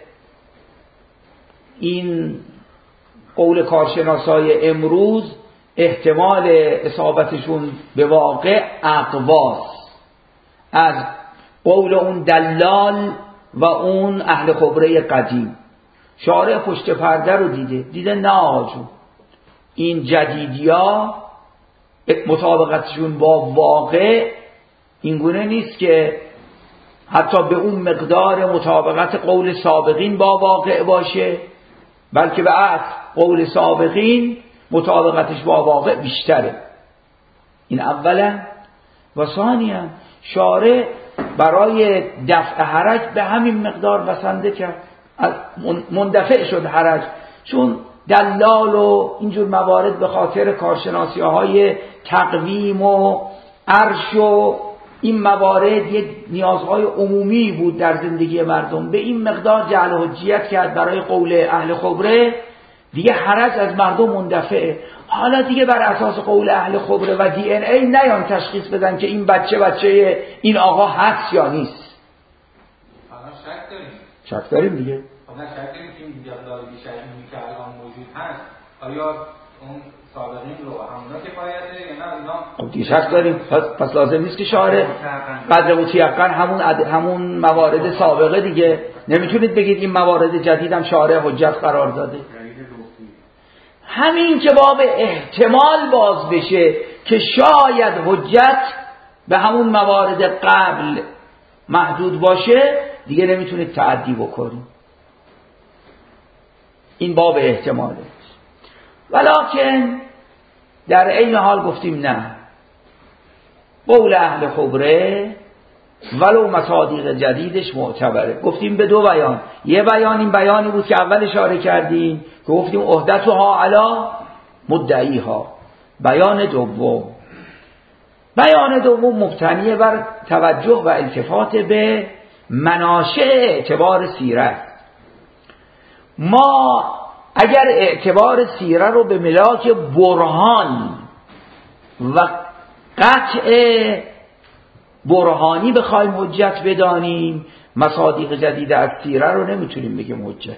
این قول کارشناسای امروز احتمال اصابتشون به واقع اقواست از قول اون دلال و اون اهل خبره قدیم. شارع پشت پرده رو دیده، دیده نه آجون این جدیدیا مطابقتشون با واقع اینگونه نیست که حتی به اون مقدار مطابقت قول سابقین با واقع باشه، بلکه به عکس قول سابقین مطابقتش با واقع بیشتره. این اولا. و ثانیا شارع برای دفع حرج به همین مقدار بسنده کرد، مندفع شد حرج، چون دلال و اینجور موارد به خاطر کارشناسی های تقویم و عرش و این موارد یک نیازهای عمومی بود در زندگی مردم، به این مقدار جعل حجیت کرد برای قول اهل خبره، دیگه حرج از مردم مندفعه. حالا دیگه بر اساس قول اهل خبره و دی ان ای نیان تشخیص بدن که این بچه بچه این آقا هست یا نیست. حالا شک داریم شک داریم دیگه. خب نه شک داریم که این دیگه بیشتری که الان موجود هست آیا اون سابقین رو همونا کفایته یا نه اینا؟ خب دیگه شک داریم، پس, پس لازم نیست که شارع قدر متیقن همون همون موارد سابقه دیگه. نمیتونید بگید این موارد جدیدم شارع حجت قرار داده. همین که باب احتمال باز بشه که شاید حجت به همون موارد قبل محدود باشه، دیگه نمیتونید تعدی بکنید. این باب احتماله. ولکن در این حال گفتیم نه، قول اهل خبره ولو مصادیق جدیدش معتبره. گفتیم به دو بیان. یه بیان این بیانی بود که اول اشاره کردیم که گفتیم عهدتها علی مدعیها. بیان دوم بیان دوم مبتنی بر توجه و التفات به مناشأ اعتبار سیره. ما اگر اعتبار سیره رو به ملاک برهان و قطع برهانی بخوایم حجت بدانیم، مصادیق جدید از سیره رو نمیتونیم بگیم حجت.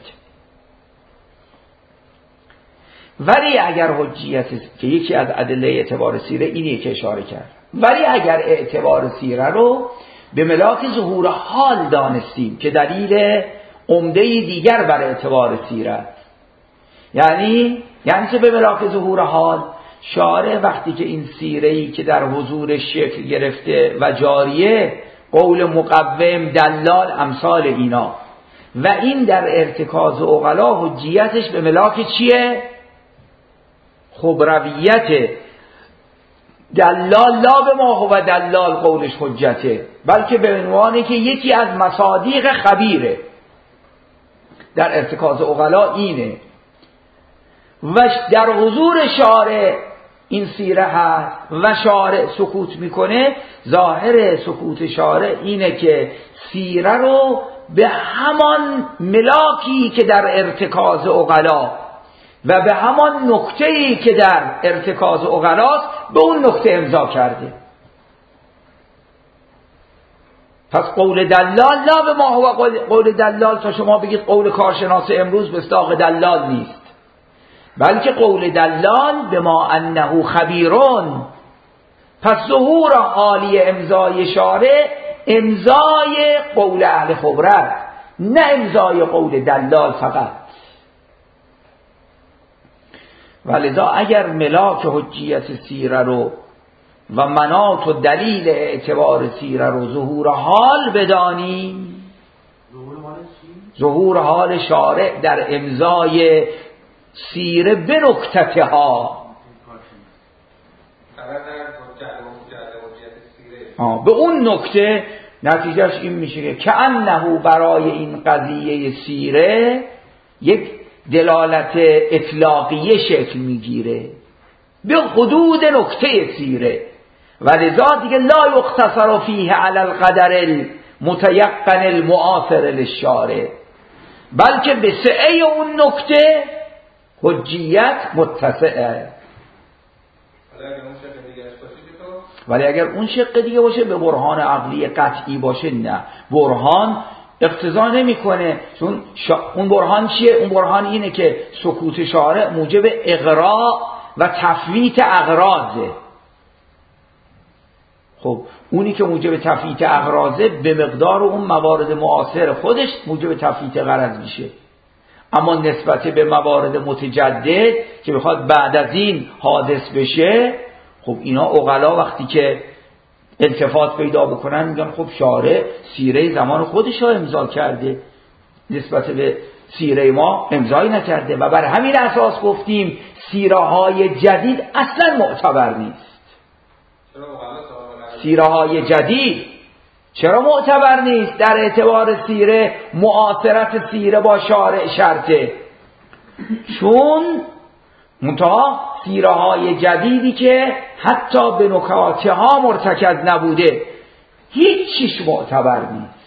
ولی اگر حجیت که یکی از ادله اعتبار سیره اینیه که اشاره کرد، ولی اگر اعتبار سیره رو به ملاک ظهور حال دانستیم که دلیل عمده دیگر بر اعتبار سیره، یعنی یعنی چه به ملاک ظهور حال؟ شارع وقتی که این سیره‌ای که در حضور شکل گرفته و جاریه، قول مقوم، دلال، امثال اینا، و این در ارتکاز عقلا حجیتش به ملاک چیه؟ خبرویت. دلال لا به ما هو دلال قولش حجته، بلکه به عنوانی که یکی از مصادیق خبیره. در ارتکاز عقلا اینه و در حضور شارع این سیره هست و شارع سکوت میکنه. ظاهر سکوت شارع اینه که سیره رو به همان ملاکی که در ارتکاز عقلا و به همان نکته‌ای که در ارتکاز عقلاست به اون نکته امضا کرده. پس قول دلال لا به ما هو قول دلال، تا شما بگید قول کارشناس امروز مصداق دلال نیست، بلکه قول دلال به ما انه خبیرون. پس ظهور حالی امضای شارع امضای قول اهل خبره، نه امضای قول دلال فقط. ولذا اگر ملاک حجیت سیره رو و مناط و دلیل اعتبار سیره رو ظهور حال بدانیم، ظهور ما ظهور حال شارع در امضای سیره به نکته ها، آه به اون نکته نتیجهش این میشه که کأنه برای این قضیه سیره یک دلالت اطلاقیه شکل میگیره به حدود نکته سیره و لذا دیگه لا یقتصر فیه علی القدر المتیقن المعاصر للشارع، بلکه به سعه اون نکته حجیت متسعه. ولی اگر اون شق دیگه باشه به برهان عقلی قطعی باشه نه، برهان اقتضا نمیکنه، چون شا... اون برهان چیه؟ اون برهان اینه که سکوت شارع موجب اغراء و تفویت اغراضه. خب اونی که موجب تفویت اغراضه به مقدار اون موارد معاصر خودش موجب تفویت غرض میشه، اما نسبت به موارد متجدد که بخواد بعد از این حادث بشه، خب اینا عقلا وقتی که التفات پیدا بکنن میگن خب شارع سیره زمان خودش رو امضا کرده، نسبت به سیره ما امضایی نکرده و بر همین اساس گفتیم سیره های جدید اصلا معتبر نیست. سیره های جدید چرا معتبر نیست؟ در اعتبار سیره معاصرت سیره با شارع شرطه، چون منتها سیره های جدیدی که حتی به نکاته ها مرتکز نبوده هیچ چیش معتبر نیست.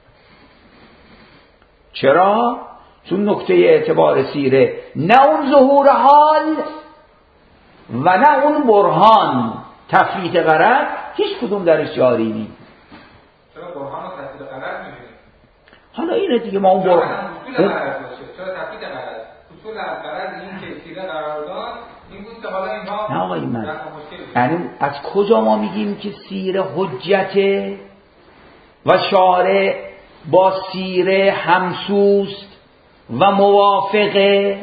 چرا؟ چون نکته اعتبار سیره نه اون ظهور حال و نه اون برهان تفویت غرض هیچ کدوم درش جاری نیست. چرا برهان و تفویت غرض می‌بینیم؟ حالا اینه دیگه ما اون برهان چرا تفویت غرض؟ اصول غرض این که سیره قرار داد این بود که حالا اینها نه آقای من، یعنی از کجا ما میگیم که سیره حجته و شارع با سیره همسوست و موافقه؟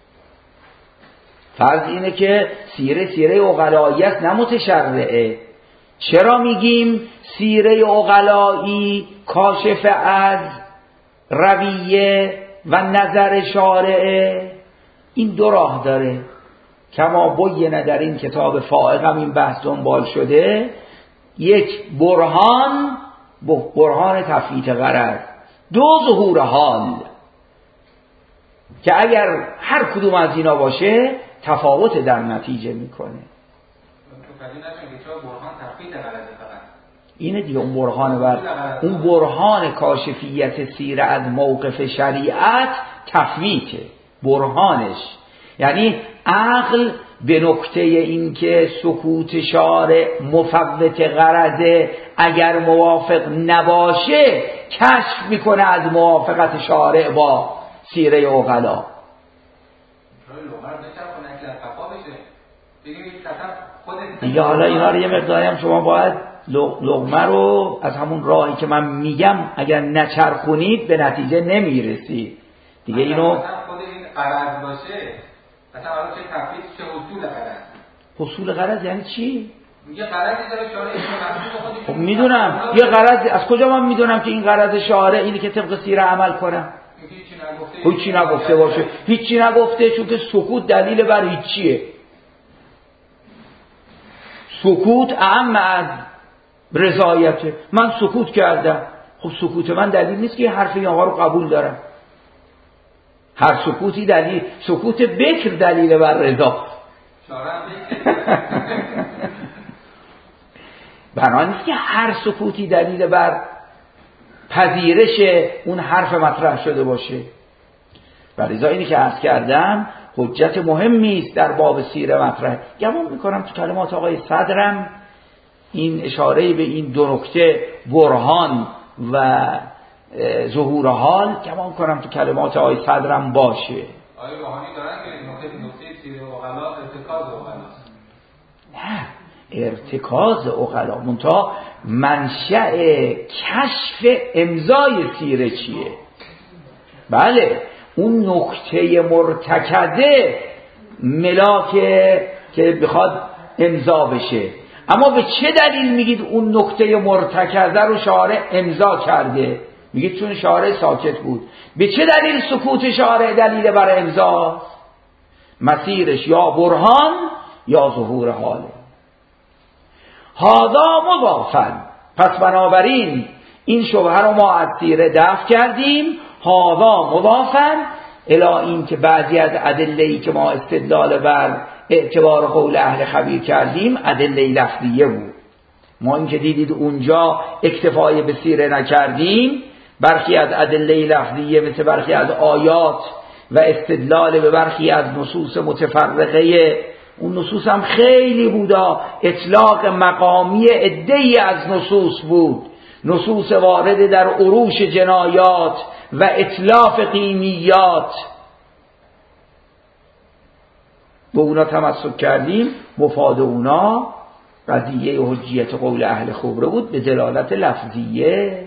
فرض اینه که سیره سیره عقلایی است نه متشرعه. چرا میگیم سیره عقلایی کاشف از رویه و نظر شارعه؟ این دو راه داره، کما بینه در این کتاب فائق هم این بحث دنبال شده. یک برهان، برهان تفویت غرض، دو ظهور حال، که اگر هر کدوم از اینا باشه تفاوت در نتیجه میکنه. اینه دیگه اون برهان بر اون برهان کاشفیت سیره از موقف شریعت تفویته برهانش، یعنی عقل به نکته این که سکوت شارع مفوت غرضه اگر موافق نباشه کشف میکنه از موافقت شارع با سیره عقلا. دیگه حالا اینا رو یه مقداری هم شما باید لقمه رو از همون راهی که من میگم اگر نچرخونید به نتیجه نمیرسید دیگه. اینو خود این غرض باشه مثلا حالا چه تفویض چه حصول غرض. حصول غرض یعنی چی؟ میگه غرضی داره شارع اینو مقصود خودش. خب میدونم یه غرض، از کجا من میدونم که این غرض شارع اینه که طبق سیره عمل کنم؟ هیچی نگفته باشه، هیچی نگفته، چون که سکوت دلیل بر هیچیه. سکوت اعم از رضایته. من سکوت کردم، خب سکوت من دلیل نیست که حرف این آقا رو قبول دارم. هر سکوتی دلیل، سکوت بکر دلیل بر رضا. بنا نیست که هر سکوتی دلیل بر پذیرش اون حرف مطرح شده باشه. ولذا اینی که عرض کردم حجت مهمی است در باب سیره مطرح. گمان میکنم تو کلمات آقای صدرم این اشاره به این دو نکته برهان و ظهور حال گمان کنم تو کلمات آقای صدرم باشه. آقای روحانی دارن که نکته نکته سیره عقلا ارتکاز عقلاست. نه ارتکاز عقلا، منتها منشأ کشف امضای سیره چیه؟ بله اون نکته مرتکزه ملاکه که بخواد امضا بشه، اما به چه دلیل میگید اون نکته مرتکزه رو شارع امضا کرده؟ میگه چون شارع ساکت بود. به چه دلیل سکوت شارع دلیل بر امضا؟ مسیرش یا برهان یا ظهور حاله. هذا مضافن، پس بنابراین این شبهه رو ما از سیره دفع کردیم. هذا مضافن الی این که بعضی از ادله‌ای که ما استدلال بر اعتبار قول اهل خبیر کردیم ادله لفظیه بود. ما این که دیدید اونجا اکتفای به سیره نکردیم، برخی از ادله لفظیه مثل برخی از آیات و استدلال به برخی از نصوص متفرقه، اون نصوص هم خیلی بودا، اطلاق مقامی عده‌ای از نصوص بود، نصوص وارد در عروش جنایات و اتلاف قیمیات، به اونا تمسک کردیم. مفاد اونا قضیه حجیت قول اهل خبره بود به دلالت لفظیه.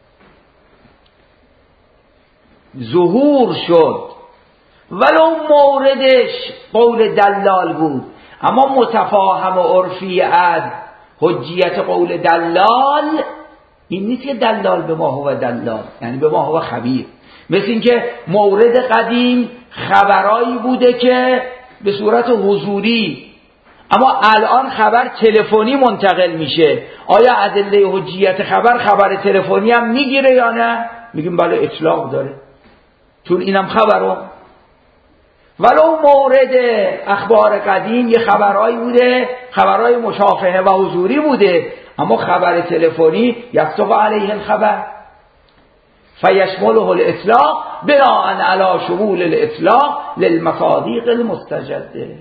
ظهور شد ولو موردش قول دلال بود، اما متفاهم و عرفی از حجیت قول دلال این نیست که دلال به ما هو دلال یعنی به ما هو خبیر. مثل این که مورد قدیم خبرایی بوده که به صورت حضوری، اما الان خبر تلفنی منتقل میشه. آیا ادله حجیت خبر خبر تلفنی هم میگیره یا نه؟ میگیم بله اطلاق داره، چون اینم خبره. ولو مورد اخبار قدیم یه خبرهایی بوده، خبرهای مشافهه و حضوری بوده، اما خبر تلفنی یصدق علیه الخبر فیشمله الاطلاق بناء علی شمول الاطلاق للمصادیق المستجده.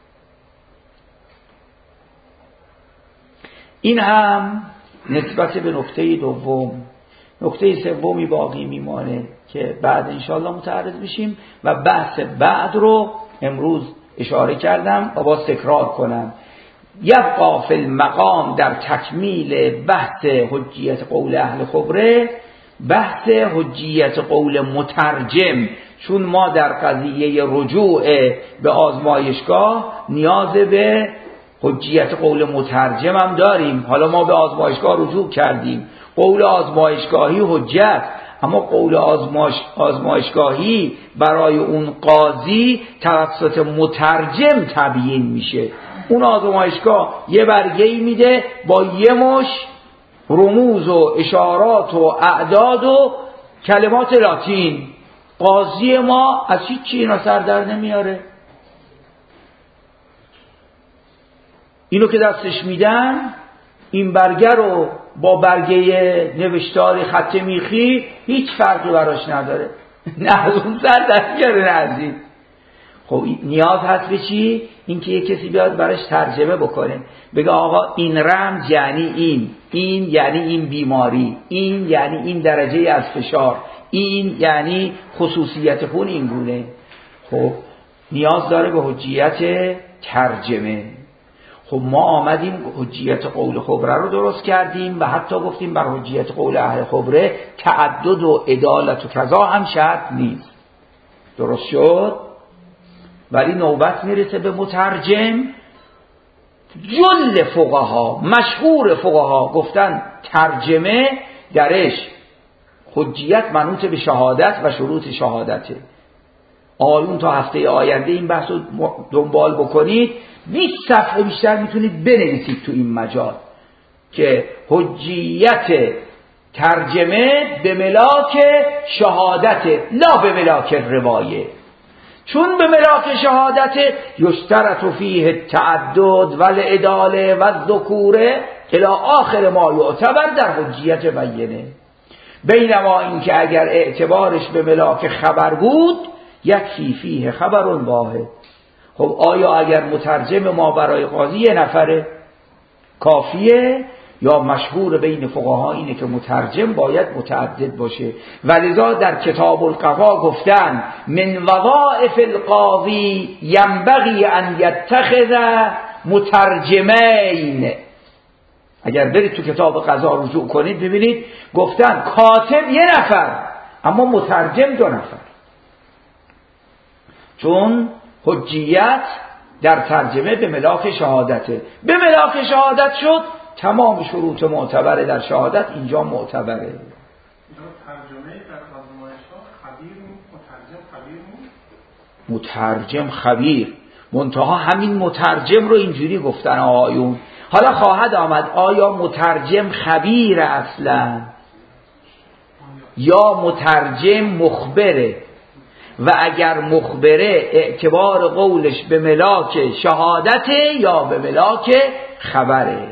این هم نسبت به نکته دوم. نکته سومی باقی میمانه که بعد انشاءالله متعرض بشیم و بحث بعد رو امروز اشاره کردم و باز تکرار کنم. یبقى فی المقام در تکمیل بحث حجیت قول اهل خبره بحث حجیت قول مترجم، چون ما در قضیه رجوع به آزمایشگاه نیاز به حجیت قول مترجم هم داریم. حالا ما به آزمایشگاه رجوع کردیم، قول آزمایشگاهی حجت، اما قول آزمایش آزمایشگاهی برای اون قاضی توسط مترجم تبیین میشه. اون آزمایشگاه یه برگه‌ای میده با یه مش رموز و اشارات و اعداد و کلمات لاتین. قاضی ما از هیچ چیزی اینا سر در نمیاره. اینو که دستش میدن، این برگه رو با برگه نوشتاری خط میخی هیچ فرقی براش نداره. نه از اون سر در میاره نه از این. خب نیاز هست به چی؟ این که یک کسی بیاد براش ترجمه بکنه، بگه آقا این رمز یعنی این، این یعنی این بیماری، این یعنی این درجه از فشار، این یعنی خصوصیت خون این گونه. خب نیاز داره به حجیت ترجمه. خب ما آمدیم حجیت قول خبره رو درست کردیم و حتی گفتیم بر حجیت قول اهل خبره تعدد و عدالت و کذا هم شرط نیست. درست شد؟ ولی نوبت میرسه به مترجم. جل فقها، مشهور فقها گفتن ترجمه درش حجیت منوط به شهادت و شروط شهادته. آیون تا هفته آینده این بحث رو دنبال بکنید، بیست صفحه بیشتر میتونید بنویسید تو این مجال که حجیت ترجمه به ملاک شهادت لا به ملاک روایه. چون به ملاک شهادت یشترط فیه التعدد والعداله والذکوره الی آخر ما یعتبر در حجیت بینه. بینما این که اگر اعتبارش به ملاک خبر بود یکفی فیه خبر واحد. خب آیا اگر مترجم ما برای قاضی یه نفره کافیه، یا مشهور بین فقها اینه که مترجم باید متعدد باشه؟ ولذا در کتاب القضا گفتن من وظائف القاضی ینبغی ان یتخذ مترجمین. اگر برید تو کتاب قضا رجوع کنید ببینید گفتن کاتب یه نفر اما مترجم دو نفر، چون حجیت در ترجمه به ملاک شهادته. به ملاک شهادت شد تمام شروط معتبره در شهادت اینجا معتبره. ترجمه در آزمایش‌ها خبیر مترجم خبیر مترجم خبیر منتها همین مترجم رو اینجوری گفتن آیون. حالا خواهد آمد آیا مترجم خبیر اصلا یا مترجم مخبره، و اگر مخبره اعتبار قولش به ملاک شهادته یا به ملاک خبره.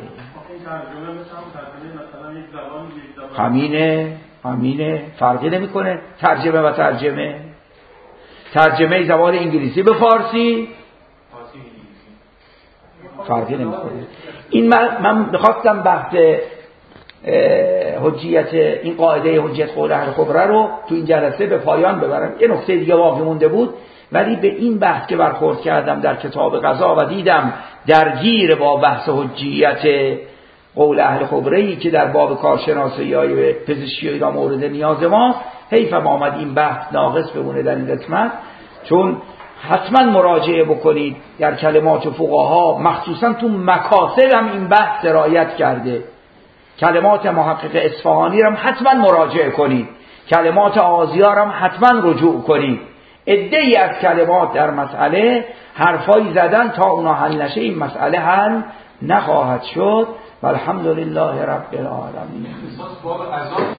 همینه همینه فرقی نمیکنه ترجمه و ترجمه. ترجمه زبان انگلیسی به فارسی فرقی نمیکنه. این من من بخواستم بحث حجیت این قاعده حجیت قول اهل خبره رو تو این جلسه به پایان ببرم. یه نکته دیگه باقی مونده بود، ولی به این بحث که برخورد کردم در کتاب قضا و دیدم درگیر با بحث حجیت قول اهل خبره‌ای که در باب کارشناسی‌های پزشکی و اینا مورد نیاز ما، حیفم آمد این بحث ناقص بمونه در این قسمت، چون حتما مراجعه بکنید در کلمات فقها، مخصوصا تو مکاسب هم این بحث رعایت کرده. کلمات محقق اصفهانی رو هم حتما مراجعه کنید، کلمات آزیار هم حتما رجوع کنید. عده‌ای از کلمات در مسئله حرفایی زدن تا اونا حل نشه این مسئله حل نخواهد شد. والحمدلله رب العالمین.